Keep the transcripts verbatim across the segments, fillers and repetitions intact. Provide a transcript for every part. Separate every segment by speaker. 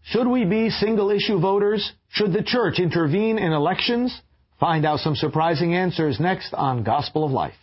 Speaker 1: Should we be single-issue voters? Should the church intervene in elections? Find out some surprising answers next on Gospel of Life.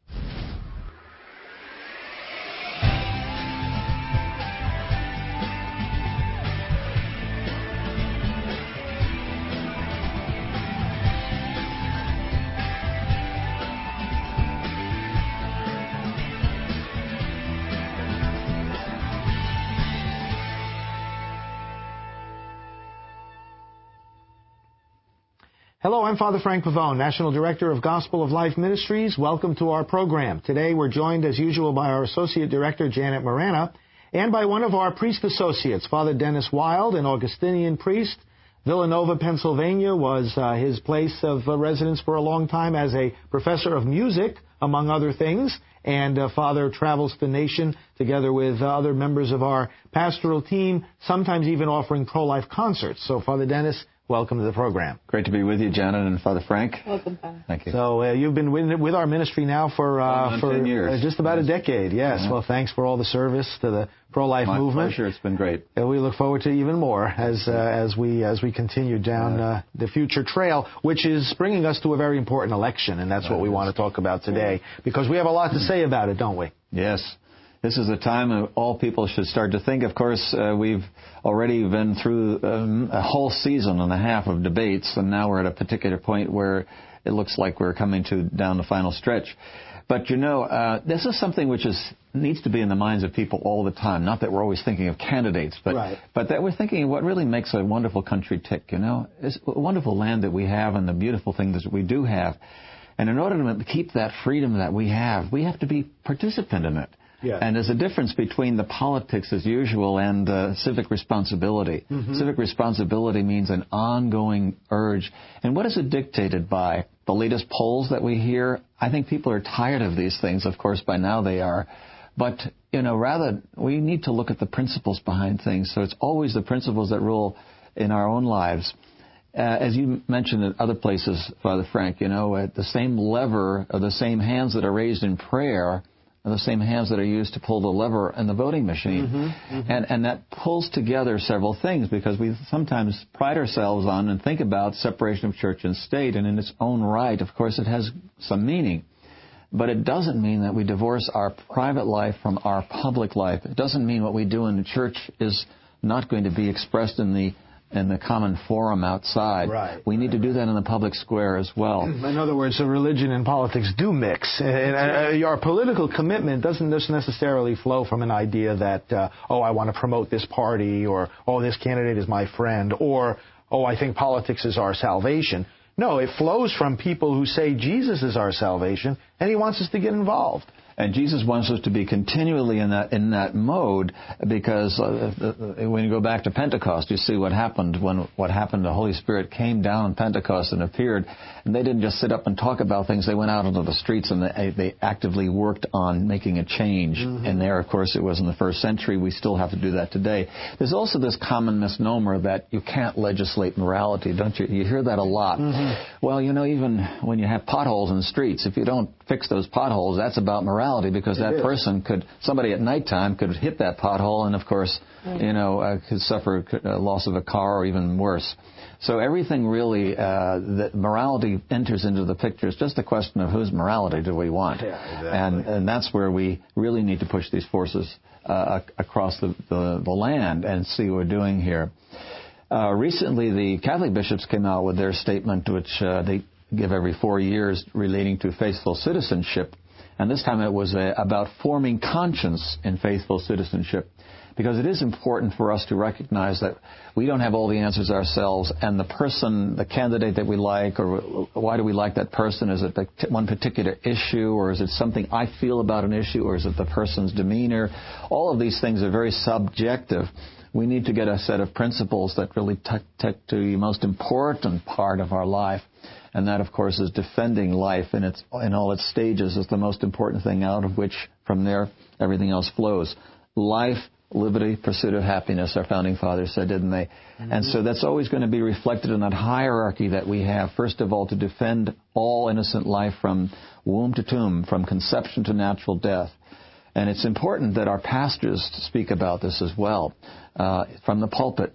Speaker 1: Hello, I'm Father Frank Pavone, National Director of Gospel of Life Ministries. Welcome to our program. Today we're joined, as usual, by our Associate Director, Janet Marana, and by one of our priest associates, Father Dennis Wild, an Augustinian priest. Villanova, Pennsylvania was uh, his place of uh, residence for a long time as a professor of music, among other things. And uh, Father travels the nation together with uh, other members of our pastoral team, sometimes even offering pro-life concerts. So, Father Dennis, welcome to the program.
Speaker 2: Great to be with you, Janet and Father Frank.
Speaker 3: Welcome, Father.
Speaker 2: Thank you.
Speaker 1: So uh, you've been with, with our ministry now for uh, for
Speaker 2: ten years.
Speaker 1: Uh, just about
Speaker 2: yes.
Speaker 1: a decade. Yes. Yeah. Well, thanks for all the service to the pro-life
Speaker 2: My
Speaker 1: movement.
Speaker 2: Pleasure. It's been great.
Speaker 1: And we look forward to even more as uh, as we as we continue down uh, the future trail, which is bringing us to a very important election, and that's that what we is. want to talk about today, because we have a lot to say about it, don't we?
Speaker 2: Yes. This is a time of all people should start to think. Of course, uh, we've already been through um, a whole season and a half of debates, and now we're at a particular point where it looks like we're coming to down the final stretch. But, you know, uh, this is something which is needs to be in the minds of people all the time. Not that we're always thinking of candidates, but
Speaker 1: right.
Speaker 2: but that we're thinking of what really makes a wonderful country tick, you know. It's a wonderful land that we have and the beautiful things that we do have. And in order to keep that freedom that we have, we have to be participant in it.
Speaker 1: Yeah.
Speaker 2: And there's a difference between the politics as usual and uh, civic responsibility. Mm-hmm. Civic responsibility means an ongoing urge. And what is it dictated by? The latest polls that we hear? I think people are tired of these things. Of course, by now they are. But, you know, rather, we need to look at the principles behind things. So it's always the principles that rule in our own lives. Uh, as you mentioned in other places, Father Frank, you know, uh, the same lever or the same hands that are raised in prayer are the same hands that are used to pull the lever in the voting machine. Mm-hmm, mm-hmm. And, and that pulls together several things, because we sometimes pride ourselves on and think about separation of church and state, and in its own right, of course, it has some meaning. But it doesn't mean that we divorce our private life from our public life. It doesn't mean what we do in the church is not going to be expressed in the in the common forum outside.
Speaker 1: Right,
Speaker 2: we need
Speaker 1: right,
Speaker 2: to do
Speaker 1: right.
Speaker 2: that in the public square as well.
Speaker 1: In other words, so religion and politics do mix. And uh, our political commitment doesn't just necessarily flow from an idea that, uh, oh, I want to promote this party, or, oh, this candidate is my friend, or, oh, I think politics is our salvation. No, it flows from people who say Jesus is our salvation, and he wants us to get involved.
Speaker 2: And Jesus wants us to be continually in that in that mode, because uh, when you go back to Pentecost, you see what happened when what happened. The Holy Spirit came down on Pentecost and appeared, and they didn't just sit up and talk about things. They went out into the streets and they, they actively worked on making a change. Mm-hmm. And there, of course, it was in the first century. We still have to do that today. There's also this common misnomer that you can't legislate morality, don't you? You hear that a lot. Mm-hmm. Well, you know, even when you have potholes in the streets, if you don't fix those potholes, that's about morality. Because it that is. person could, somebody at nighttime could hit that pothole and, of course, mm-hmm. you know, uh, could suffer a loss of a car or even worse. So everything really, uh, that morality enters into the picture. It's just a question of whose morality do we want.
Speaker 1: Yeah, exactly.
Speaker 2: And and that's where we really need to push these forces uh, across the, the, the land and see what we're doing here. Uh, recently, the Catholic bishops came out with their statement, which uh, they give every four years, relating to faithful citizenship. And this time it was uh, about forming conscience in faithful citizenship, because it is important for us to recognize that we don't have all the answers ourselves, and the person, the candidate that we like, or why do we like that person? Is it the one particular issue, or is it something I feel about an issue, or is it the person's demeanor? All of these things are very subjective. We need to get a set of principles that really touch to the most important part of our life. And that, of course, is defending life in its in all its stages is the most important thing, out of which, from there, everything else flows. Life, liberty, pursuit of happiness, our founding fathers said, didn't they? Mm-hmm. And so that's always going to be reflected in that hierarchy that we have. First of all, to defend all innocent life from womb to tomb, from conception to natural death. And it's important that our pastors speak about this as well, uh, from the pulpit,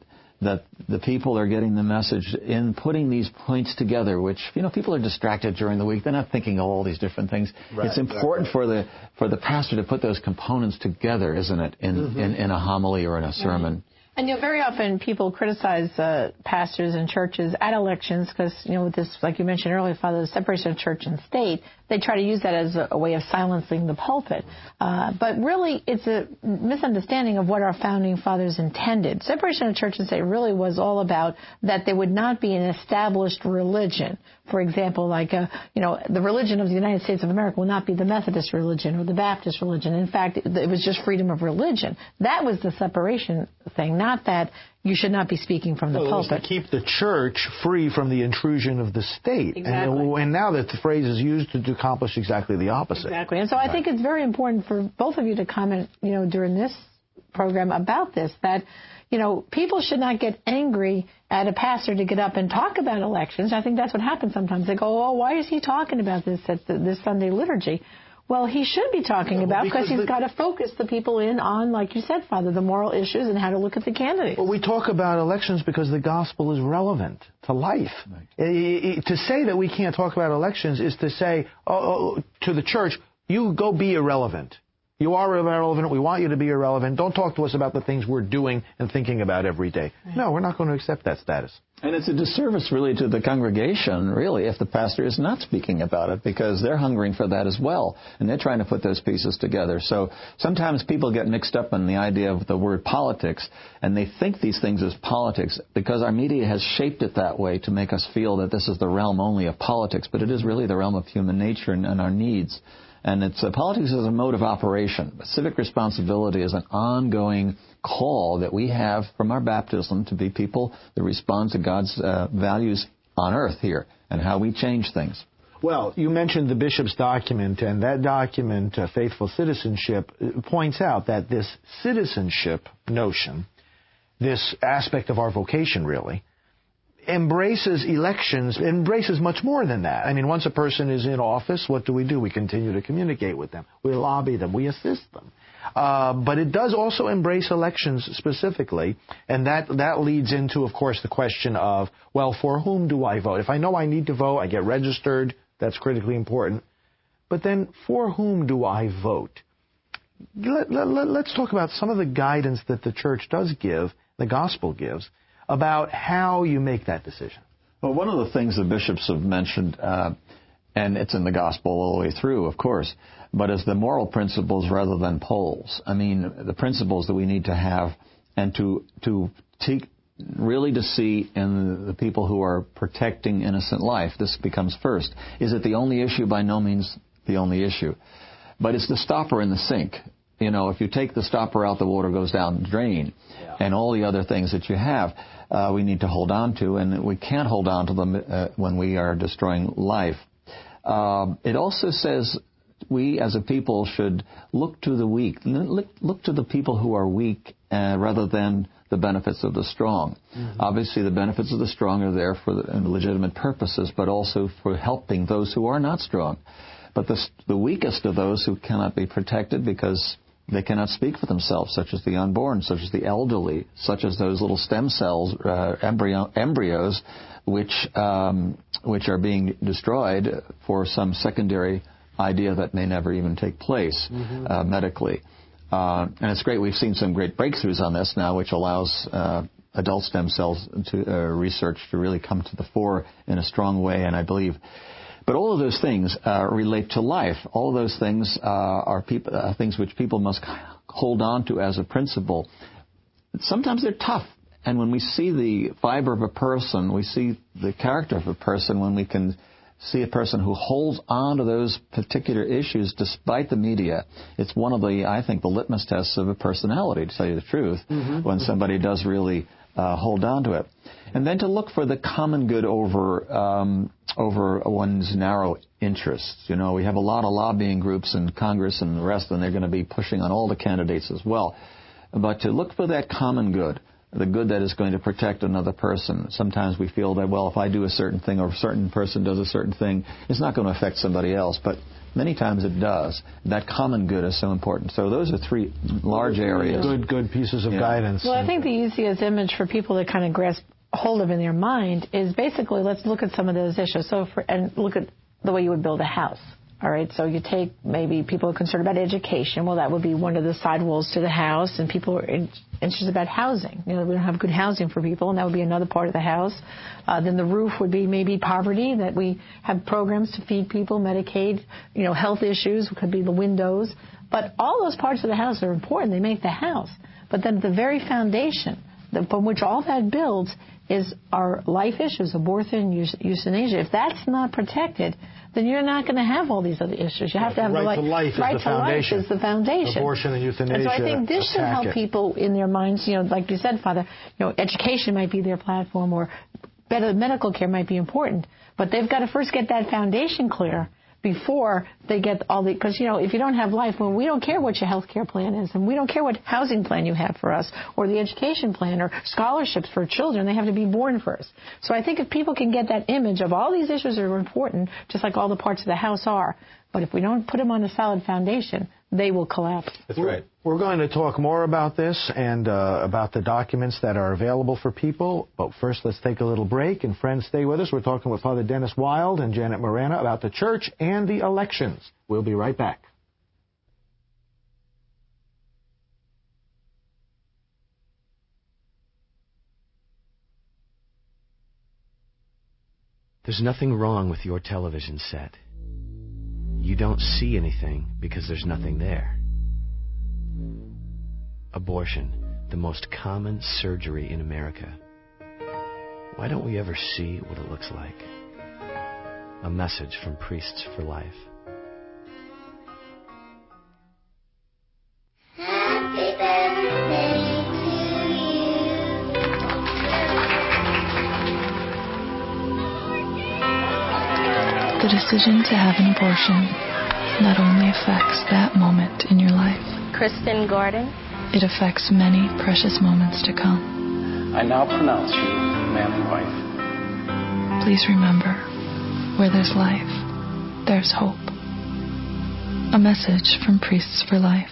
Speaker 2: that the people are getting the message in putting these points together, which, you know, people are distracted during the week. They're not thinking of all these different things.
Speaker 1: Right,
Speaker 2: it's important
Speaker 1: exactly.
Speaker 2: for the for the pastor to put those components together, isn't it, in, mm-hmm. in, in a homily or in a sermon.
Speaker 3: Right. And, you know, very often people criticize uh, pastors and churches at elections because, you know, with this, like you mentioned earlier, Father, the separation of church and state, they try to use that as a, a way of silencing the pulpit. Uh, but really, it's a misunderstanding of what our founding fathers intended. Separation of church and state really was all about that there would not be an established religion. For example, like, uh, you know, the religion of the United States of America will not be the Methodist religion or the Baptist religion. In fact, it, it was just freedom of religion. That was the separation thing, not that you should not be speaking from the
Speaker 1: well,
Speaker 3: pulpit.
Speaker 1: It was to keep the church free from the intrusion of the state.
Speaker 3: Exactly.
Speaker 1: And, and now that the phrase is used to accomplish exactly the opposite.
Speaker 3: Exactly. And so I think it's very important for both of you to comment, you know, during this program about this, that, you know, people should not get angry at a pastor to get up and talk about elections. I think that's what happens sometimes. They go, oh, why is he talking about this at the, this Sunday liturgy? Well, he should be talking yeah, about because, because he's got to focus the people in on, like you said, Father, the moral issues and how to look at the candidates.
Speaker 1: Well, we talk about elections because the gospel is relevant to life. Right. It, it, to say that we can't talk about elections is to say oh, oh, to the church, you go be irrelevant. You are irrelevant. We want you to be irrelevant. Don't talk to us about the things we're doing and thinking about every day. Right. No, we're not going to accept that status.
Speaker 2: And it's a disservice, really, to the congregation, really, if the pastor is not speaking about it, because they're hungering for that as well, and they're trying to put those pieces together. So sometimes people get mixed up in the idea of the word politics, and they think these things as politics because our media has shaped it that way to make us feel that this is the realm only of politics, but it is really the realm of human nature and, and our needs. And it's uh, politics is a mode of operation. But civic responsibility is an ongoing call that we have from our baptism to be people that respond to God's uh, values on earth here and how we change things.
Speaker 1: Well, you mentioned the bishop's document, and that document, uh, Faithful Citizenship, points out that this citizenship notion, this aspect of our vocation, really, embraces elections, embraces much more than that. I mean, once a person is in office, what do we do? We continue to communicate with them. We lobby them. We assist them. Uh, but it does also embrace elections specifically, and that, that leads into, of course, the question of, well, for whom do I vote? If I know I need to vote, I get registered. That's critically important. But then, for whom do I vote? Let, let, let's talk about some of the guidance that the church does give, the gospel gives, about how you make that decision.
Speaker 2: Well, one of the things the bishops have mentioned, uh, and it's in the gospel all the way through, of course, but is the moral principles rather than polls. I mean, the principles that we need to have and to to take, really to see in the people who are protecting innocent life. This becomes first. Is it the only issue? By no means the only issue. But it's the stopper in the sink. You know, if you take the stopper out, the water goes down the drain. Yeah. And all the other things that you have, uh, we need to hold on to, and we can't hold on to them uh, when we are destroying life. Uh, it also says we as a people should look to the weak, look, look to the people who are weak uh, rather than the benefits of the strong. Mm-hmm. Obviously, the benefits of the strong are there for the, legitimate purposes, but also for helping those who are not strong. But the, the weakest of those who cannot be protected because they cannot speak for themselves, such as the unborn, such as the elderly, such as those little stem cells, uh, embryo, embryos, which um, which are being destroyed for some secondary idea that may never even take place mm-hmm. uh, medically. Uh, and it's great. We've seen some great breakthroughs on this now, which allows uh, adult stem cells to uh, research to really come to the fore in a strong way, and I believe. But all of those things uh, relate to life. All of those things uh, are peop- uh, things which people must hold on to as a principle. Sometimes they're tough. And when we see the fiber of a person, we see the character of a person, when we can see a person who holds on to those particular issues despite the media, it's one of the, I think, the litmus tests of a personality, to tell you the truth, mm-hmm. when somebody does really uh, hold on to it. And then to look for the common good over um, over one's narrow interests. You know, we have a lot of lobbying groups in Congress and the rest, and they're going to be pushing on all the candidates as well. But to look for that common good, the good that is going to protect another person. Sometimes we feel that, well, if I do a certain thing or a certain person does a certain thing, it's not going to affect somebody else. But Many times it does. That common good is so important. So those are three large areas.
Speaker 1: Good, good pieces of
Speaker 2: yeah.
Speaker 1: guidance.
Speaker 3: Well, I think the easiest image for people to kind of grasp hold of in their mind is basically, let's look at some of those issues. So, for, and look at the way you would build a house. All right, so you take maybe people are concerned about education. Well, that would be one of the side walls to the house, and people are in, interested about housing. You know, we don't have good housing for people, and that would be another part of the house. Uh, then the roof would be maybe poverty, that we have programs to feed people, Medicaid, you know, health issues, could be the windows. But all those parts of the house are important. They make the house. But then the very foundation the, from which all that builds is our life issues, abortion, euthanasia. If that's not protected, then you're not going to have all these other issues. You have
Speaker 1: yeah,
Speaker 3: to have
Speaker 1: right
Speaker 3: the right
Speaker 1: to life.
Speaker 3: Right
Speaker 1: is the
Speaker 3: to
Speaker 1: foundation.
Speaker 3: life is the foundation.
Speaker 1: Abortion and euthanasia.
Speaker 3: And so I think this should help
Speaker 1: it.
Speaker 3: people in their minds. You know, like you said, Father. You know, education might be their platform, or better medical care might be important, but they've got to first get that foundation clear before they get all the, because, you know, if you don't have life, well, we don't care what your health care plan is, and we don't care what housing plan you have for us, or the education plan, or scholarships for children. They have to be born first. So I think if people can get that image of all these issues are important, just like all the parts of the house are, but if we don't put them on a solid foundation, they will collapse.
Speaker 1: That's right. We're going to talk more about this and uh, about the documents that are available for people. But first, let's take a little break. And friends, stay with us. We're talking with Father Dennis Wild and Janet Marana about the church and the elections. We'll be right back.
Speaker 4: There's nothing wrong with your television set. You don't see anything because there's nothing there. Abortion, the most common surgery in America. Why don't we ever see what it looks like? A message from Priests for Life.
Speaker 5: Happy birthday to you.
Speaker 6: The decision to have an abortion not only affects that moment in your life,
Speaker 5: Kristen Gordon.
Speaker 6: it affects many precious moments to come.
Speaker 7: I now pronounce you man and wife.
Speaker 6: Please remember, where there's life, there's hope. A message from Priests for Life.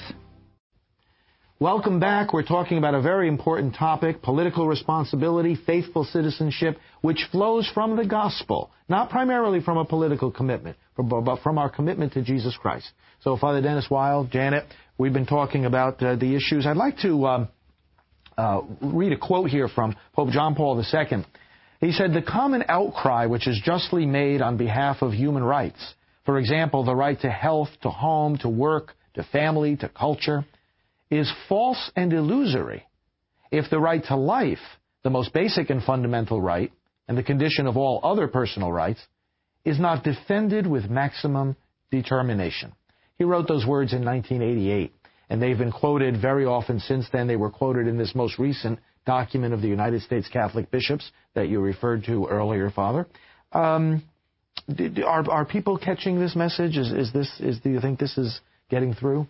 Speaker 1: Welcome back. We're talking about a very important topic, political responsibility, faithful citizenship, which flows from the gospel, not primarily from a political commitment, but from our commitment to Jesus Christ. So, Father Dennis Wild, Janet, we've been talking about uh, the issues. I'd like to um, uh, read a quote here from Pope John Paul the Second. He said, "The common outcry which is justly made on behalf of human rights, for example, the right to health, to home, to work, to family, to culture, is false and illusory if the right to life, the most basic and fundamental right, and the condition of all other personal rights, is not defended with maximum determination." He wrote those words in nineteen eighty-eight, and they've been quoted very often since then. They were quoted in this most recent document of the United States Catholic bishops that you referred to earlier, Father. Um, are, are people catching this message? Is, is this? Is, do you think this is getting through?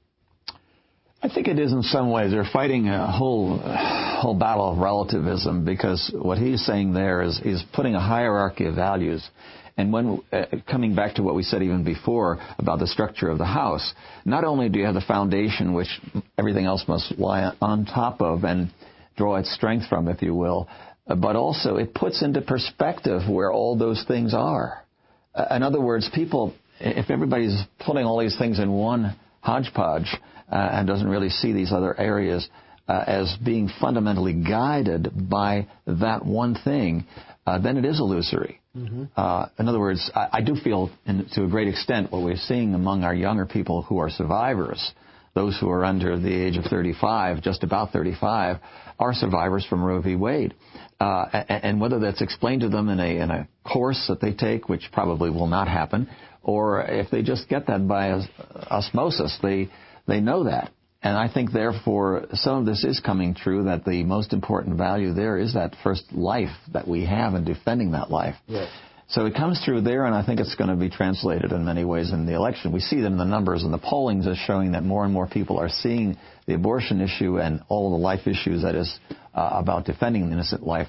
Speaker 2: I think it is in some ways. They're fighting a whole whole battle of relativism, because what he's saying there is he's putting a hierarchy of values. And when uh, coming back to what we said even before about the structure of the house, not only do you have the foundation, which everything else must lie on top of and draw its strength from, if you will, uh, but also it puts into perspective where all those things are. Uh, in other words, people, if everybody's putting all these things in one hodgepodge, Uh, and doesn't really see these other areas uh, as being fundamentally guided by that one thing, uh, then it is illusory. Mm-hmm. Uh, in other words, I, I do feel, in, to a great extent, what we're seeing among our younger people who are survivors, those who are under the age of thirty-five, just about thirty-five, are survivors from Roe v. Wade. Uh, and, and whether that's explained to them in a, in a course that they take, which probably will not happen, or if they just get that by os- osmosis, they They know that. And I think, therefore, some of this is coming true, that the most important value there is that first life that we have and defending that life.
Speaker 1: Yes.
Speaker 2: So it comes through there, and I think it's going to be translated in many ways in the election. We see that in the numbers, and the pollings is showing that more and more people are seeing the abortion issue and all of the life issues that is uh, about defending innocent life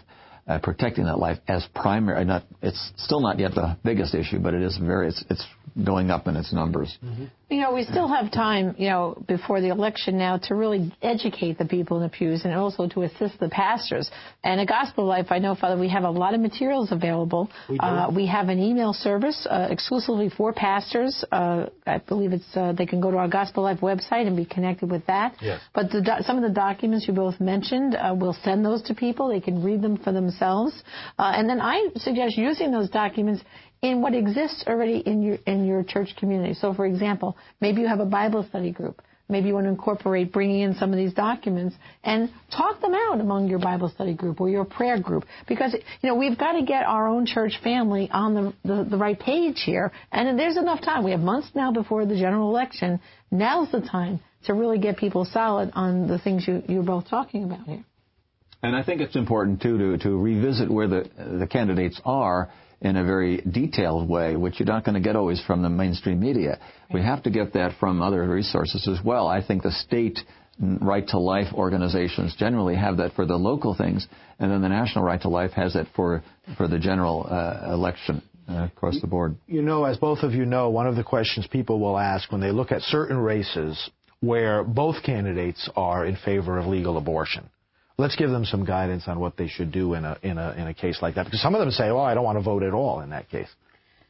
Speaker 2: uh, protecting that life as primary. Not, it's still not yet the biggest issue, but it is very. It's, it's going up in its numbers.
Speaker 3: Mm-hmm. You know, we still have time, you know, before the election now to really educate the people in the pews and also to assist the pastors. And at Gospel Life, I know, Father, we have a lot of materials available.
Speaker 1: We do.
Speaker 3: Uh, we have an email service uh, exclusively for pastors. Uh, I believe it's uh, they can go to our Gospel Life website and be connected with that.
Speaker 1: Yes.
Speaker 3: But the, some of the documents you both mentioned, uh, we'll send those to people. They can read them for themselves. Uh, and then I suggest using those documents in what exists already in your in your church community. So, for example, maybe you have a Bible study group. Maybe you want to incorporate bringing in some of these documents and talk them out among your Bible study group or your prayer group. Because, you know, we've got to get our own church family on the, the, the right page here. And there's enough time. We have months now before the general election. Now's the time to really get people solid on the things you, you're both talking about here.
Speaker 2: And I think it's important, too, to, to revisit where the, the candidates are in a very detailed way, which you're not going to get always from the mainstream media. We have to get that from other resources as well. I think the state Right to Life organizations generally have that for the local things, and then the National Right to Life has it for, for the general uh, election uh, across the board.
Speaker 1: You know, as both of you know, one of the questions people will ask when they look at certain races where both candidates are in favor of legal abortion. Let's give them some guidance on what they should do in a in a in a case like that, because some of them say, "Oh, I don't want to vote at all." In that case.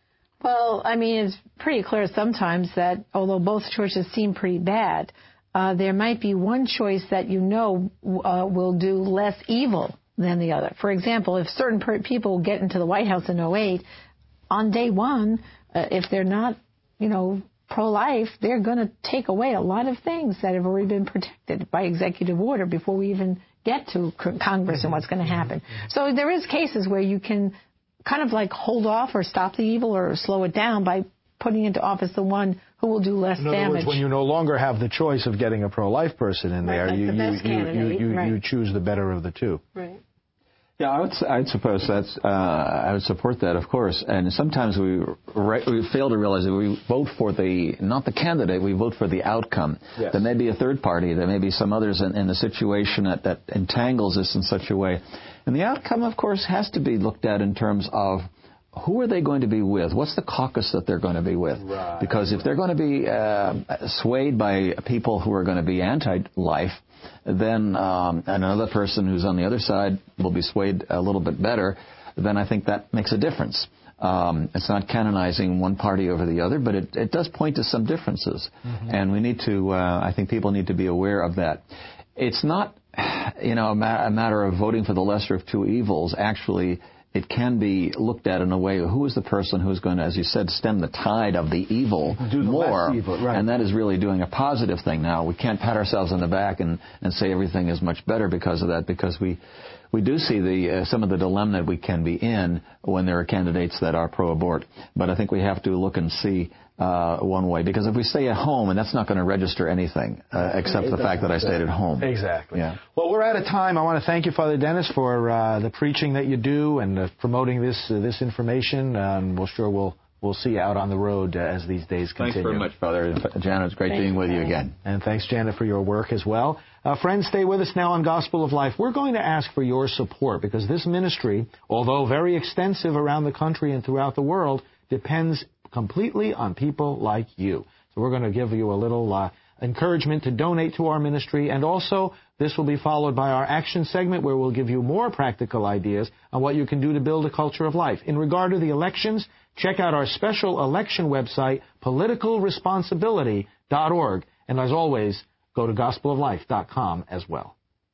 Speaker 3: Well, I mean, it's pretty clear sometimes that although both choices seem pretty bad, uh, there might be one choice that you know uh, will do less evil than the other. For example, if certain per- people get into the White House in oh eight, on day one, uh, if they're not, you know, pro-life, they're going to take away a lot of things that have already been protected by executive order before we even get to Congress and what's going to happen. So there is cases where you can kind of like hold off or stop the evil or slow it down by putting into office the one who will do less
Speaker 1: damage. In other
Speaker 3: damage.
Speaker 1: words, when you no longer have the choice of getting a pro-life person in there,
Speaker 3: right, like
Speaker 1: you,
Speaker 3: the
Speaker 1: you,
Speaker 3: best
Speaker 1: you,
Speaker 3: candidate,
Speaker 1: you, you,
Speaker 3: right.
Speaker 1: you choose the better of the two.
Speaker 3: Right.
Speaker 2: Yeah, I would, I'd suppose that's, uh, I would support that, of course. And sometimes we re- we fail to realize that we vote for the, not the candidate, we vote for the outcome.
Speaker 1: Yes.
Speaker 2: There may be a third party, there may be some others in, in the situation that, that entangles us in such a way. And the outcome, of course, has to be looked at in terms of who are they going to be with? What's the caucus that they're going to be with?
Speaker 1: Right.
Speaker 2: Because if they're going to be uh, swayed by people who are going to be anti-life, then um, another person who's on the other side will be swayed a little bit better, then I think that makes a difference. Um, it's not canonizing one party over the other, but it, it does point to some differences. Mm-hmm. And we need to, uh, I think people need to be aware of that. It's not, you know, a, ma- a matter of voting for the lesser of two evils. Actually, it can be looked at in a way, who is the person who's going to, as you said, stem the tide of the evil
Speaker 1: Do the
Speaker 2: more,
Speaker 1: less evil, right.
Speaker 2: And that is really doing a positive thing now. We can't pat ourselves on the back and, and say everything is much better because of that, because we we do see the uh, some of the dilemma that we can be in when there are candidates that are pro-abort. But I think we have to look and see uh, one way, because if we stay at home, and that's not going to register anything uh, except
Speaker 1: it
Speaker 2: the fact that I stayed at home.
Speaker 1: Exactly.
Speaker 2: Yeah.
Speaker 1: Well, we're out of time. I want to thank you, Father Dennis, for uh, the preaching that you do and uh, promoting this uh, this information. Um, we're sure we'll we'll see you out on the road uh, as these days continue.
Speaker 2: Thanks very much, Father. Janet, it's great
Speaker 3: Thank
Speaker 2: being
Speaker 3: you,
Speaker 2: with you
Speaker 3: Father.
Speaker 2: again.
Speaker 1: And thanks, Janet, for your work as well. Uh, friends, stay with us now on Gospel of Life. We're going to ask for your support, because this ministry, although very extensive around the country and throughout the world, depends completely on people like you. So we're going to give you a little uh, encouragement to donate to our ministry, and also this will be followed by our action segment, where we'll give you more practical ideas on what you can do to build a culture of life. In regard to the elections, check out our special election website, political responsibility dot org. And as always, go to gospel of life dot com as well.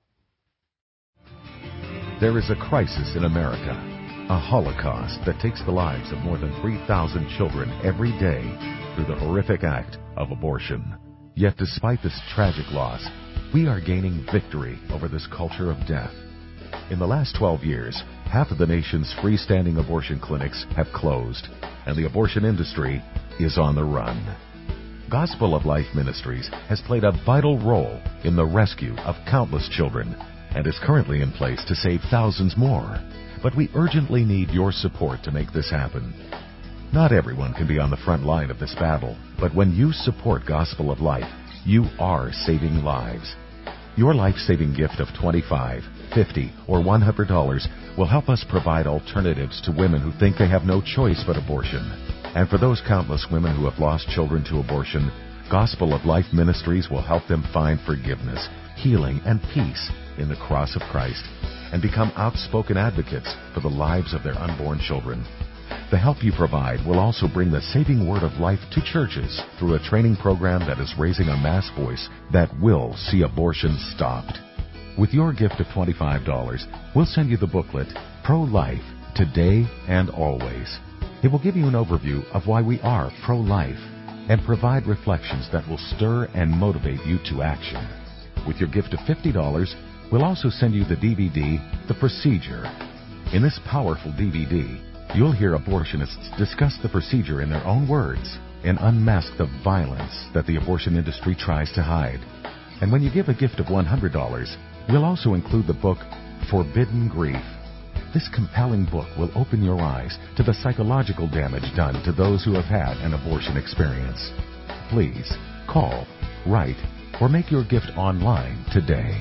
Speaker 8: There is a crisis in America, a holocaust that takes the lives of more than three thousand children every day through the horrific act of abortion. Yet despite this tragic loss, we are gaining victory over this culture of death. In the last twelve years, half of the nation's freestanding abortion clinics have closed, and the abortion industry is on the run. Gospel of Life Ministries has played a vital role in the rescue of countless children and is currently in place to save thousands more. But we urgently need your support to make this happen. Not everyone can be on the front line of this battle, but when you support Gospel of Life, you are saving lives. Your life-saving gift of twenty-five dollars, fifty dollars, or one hundred dollars will help us provide alternatives to women who think they have no choice but abortion. And for those countless women who have lost children to abortion, Gospel of Life Ministries will help them find forgiveness, healing, and peace in the cross of Christ and become outspoken advocates for the lives of their unborn children. The help you provide will also bring the saving word of life to churches through a training program that is raising a mass voice that will see abortion stopped. With your gift of twenty-five dollars, we'll send you the booklet, Pro-Life, Today and Always. It will give you an overview of why we are pro-life and provide reflections that will stir and motivate you to action. With your gift of fifty dollars, we'll also send you the D V D, The Procedure. In this powerful D V D, you'll hear abortionists discuss the procedure in their own words and unmask the violence that the abortion industry tries to hide. And when you give a gift of one hundred dollars, we'll also include the book, Forbidden Grief. This compelling book will open your eyes to the psychological damage done to those who have had an abortion experience. Please call, write, or make your gift online today.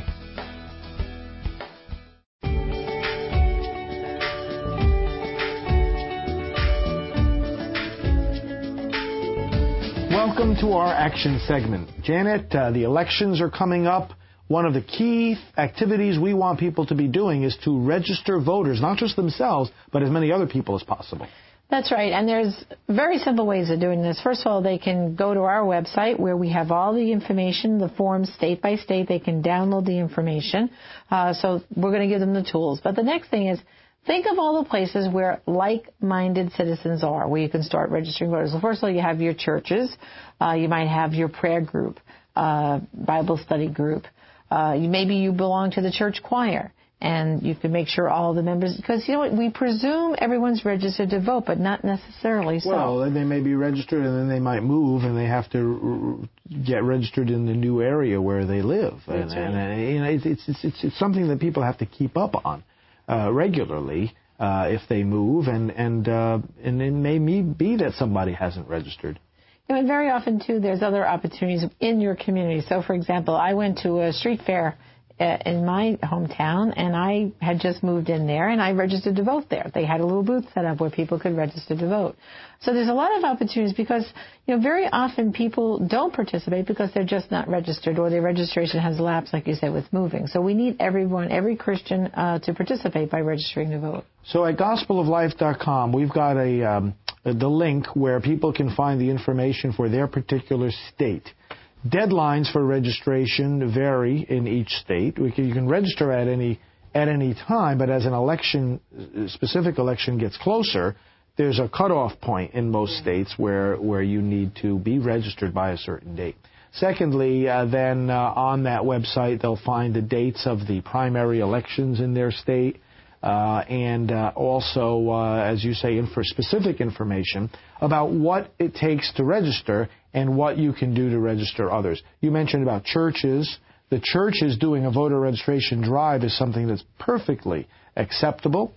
Speaker 1: Welcome to our action segment. Janet, uh, the elections are coming up. One of the key activities we want people to be doing is to register voters, not just themselves, but as many other people as possible.
Speaker 3: That's right, and there's very simple ways of doing this. First of all, they can go to our website where we have all the information, the forms state by state. They can download the information. Uh, so we're going to give them the tools. But the next thing is, think of all the places where like-minded citizens are, where you can start registering voters. So first of all, you have your churches. Uh, you might have your prayer group, uh, Bible study group. Uh, you, maybe you belong to the church choir, and you can make sure all the members, because, you know what, we presume everyone's registered to vote, but not necessarily so.
Speaker 1: Well, they may be registered, and then they might move, and they have to get registered in the new area where they live.
Speaker 3: That's
Speaker 1: and,
Speaker 3: right.
Speaker 1: and you know, it's, it's, it's, it's something that people have to keep up on uh, regularly uh, if they move, and and uh, and it may be that somebody hasn't registered.
Speaker 3: And very often, too, there's other opportunities in your community. So, for example, I went to a street fair in my hometown, and I had just moved in there, and I registered to vote there. They had a little booth set up where people could register to vote. So there's a lot of opportunities because, you know, very often people don't participate because they're just not registered, or their registration has lapsed, like you said, with moving. So we need everyone, every Christian, uh, to participate by registering to vote.
Speaker 1: So at gospel of life dot com, we've got a um, the link where people can find the information for their particular state. Deadlines for registration vary in each state. We can, you can register at any at any time, but as an election, specific election gets closer, there's a cutoff point in most states where, where you need to be registered by a certain date. Secondly, uh, then uh, on that website, they'll find the dates of the primary elections in their state. Uh, and uh, also, uh, as you say, for specific information about what it takes to register and what you can do to register others. You mentioned about churches. The churches doing a voter registration drive is something that's perfectly acceptable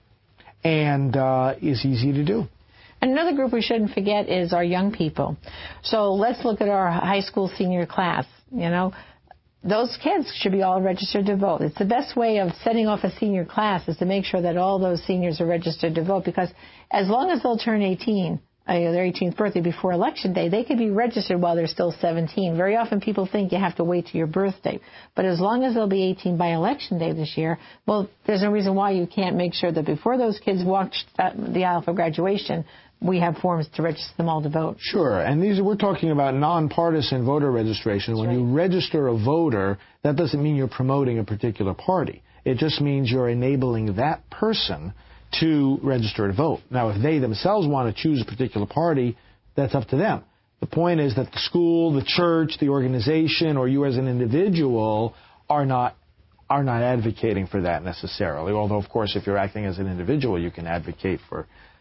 Speaker 1: and uh, is easy to do.
Speaker 3: And another group we shouldn't forget is our young people. So let's look at our high school senior class. You know, those kids should be all registered to vote. It's the best way of setting off a senior class is to make sure that all those seniors are registered to vote, because as long as they'll turn eighteen, uh, their eighteenth birthday before Election Day, they can be registered while they're still seventeen. Very often people think you have to wait till your birthday. But as long as they'll be eighteen by Election Day this year, well, there's no reason why you can't make sure that before those kids walk the aisle for graduation, we have forms to register them all to vote.
Speaker 1: Sure, and these we're talking about nonpartisan voter registration.
Speaker 3: That's
Speaker 1: when
Speaker 3: right.
Speaker 1: you register a voter, that doesn't mean you're promoting a particular party. It just means you're enabling that person to register to vote. Now, if they themselves want to choose a particular party, that's up to them. The point is that the school, the church, the organization, or you as an individual are not are not advocating for that necessarily. Although, of course, if you're acting as an individual, you can advocate for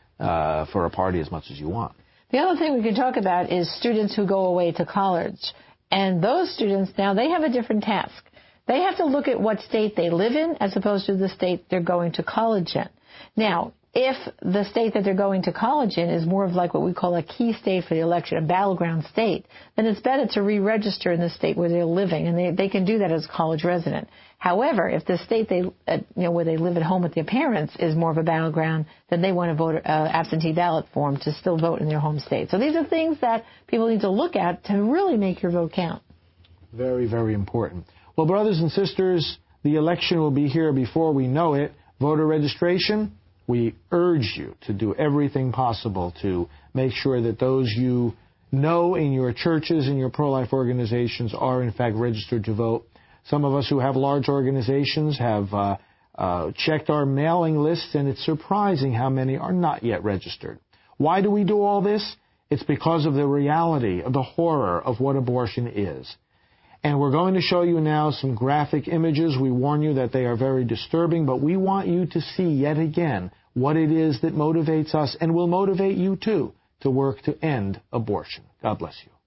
Speaker 1: Uh, for a party as much as you want.
Speaker 3: The other thing we can talk about is students who go away to college. And those students now, they have a different task. They have to look at what state they live in as opposed to the state they're going to college in. Now, If the state that they're going to college in is more of like what we call a key state for the election, a battleground state, then it's better to re-register in the state where they're living, and they, they can do that as a college resident. However, if the state they, uh, you know, where they live at home with their parents is more of a battleground, then they want to vote uh, absentee ballot form to still vote in their home state. So these are things that people need to look at to really make your vote count.
Speaker 1: Very, very important. Well, brothers and sisters, the election will be here before we know it. Voter registration, we urge you to do everything possible to make sure that those you know in your churches and your pro-life organizations are, in fact, registered to vote. Some of us who have large organizations have uh, uh, checked our mailing lists, and it's surprising how many are not yet registered. Why do we do all this? It's because of the reality, of the horror of what abortion is. And we're going to show you now some graphic images. We warn you that they are very disturbing, but we want you to see yet again what it is that motivates us and will motivate you too to work to end abortion. God bless you.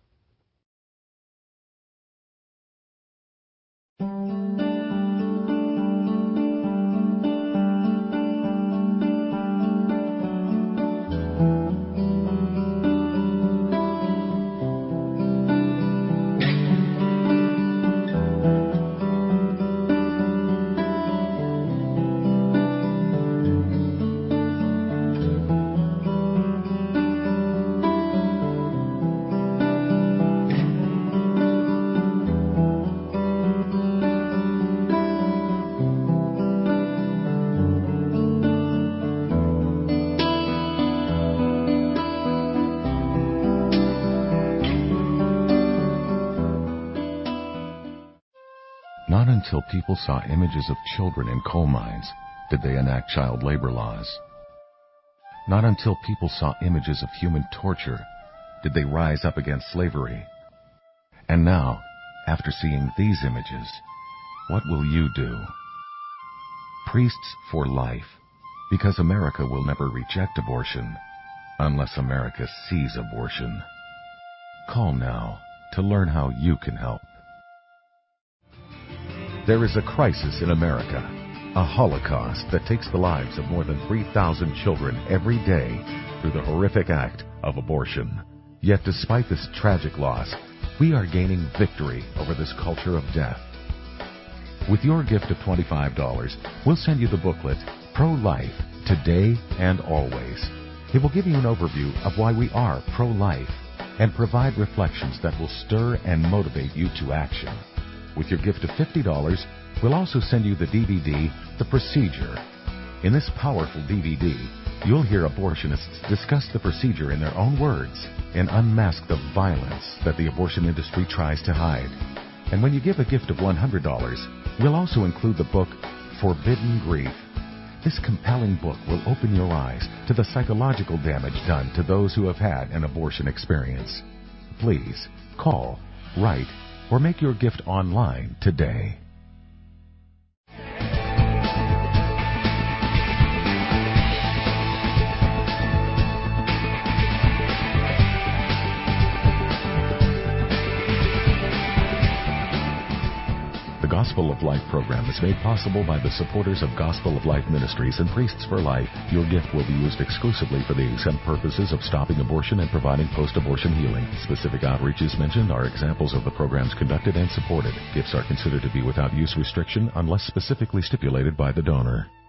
Speaker 8: Not until people saw images of children in coal mines did they enact child labor laws. Not until people saw images of human torture did they rise up against slavery. And now, after seeing these images, what will you do? Priests for Life, because America will never reject abortion unless America sees abortion. Call now to learn how you can help. There is a crisis in America, a Holocaust that takes the lives of more than three thousand children every day through the horrific act of abortion. Yet despite this tragic loss, we are gaining victory over this culture of death. With your gift of twenty-five dollars, we'll send you the booklet, Pro-Life, Today and Always. It will give you an overview of why we are pro-life and provide reflections that will stir and motivate you to action. With your gift of fifty dollars, we'll also send you the D V D, The Procedure. In this powerful D V D, you'll hear abortionists discuss the procedure in their own words and unmask the violence that the abortion industry tries to hide. And when you give a gift of one hundred dollars, we'll also include the book, Forbidden Grief. This compelling book will open your eyes to the psychological damage done to those who have had an abortion experience. Please, call, write, or make your gift online today. The Gospel of Life program is made possible by the supporters of Gospel of Life Ministries and Priests for Life. Your gift will be used exclusively for the exempt purposes of stopping abortion and providing post-abortion healing. Specific outreaches mentioned are examples of the programs conducted and supported. Gifts are considered to be without use restriction unless specifically stipulated by the donor.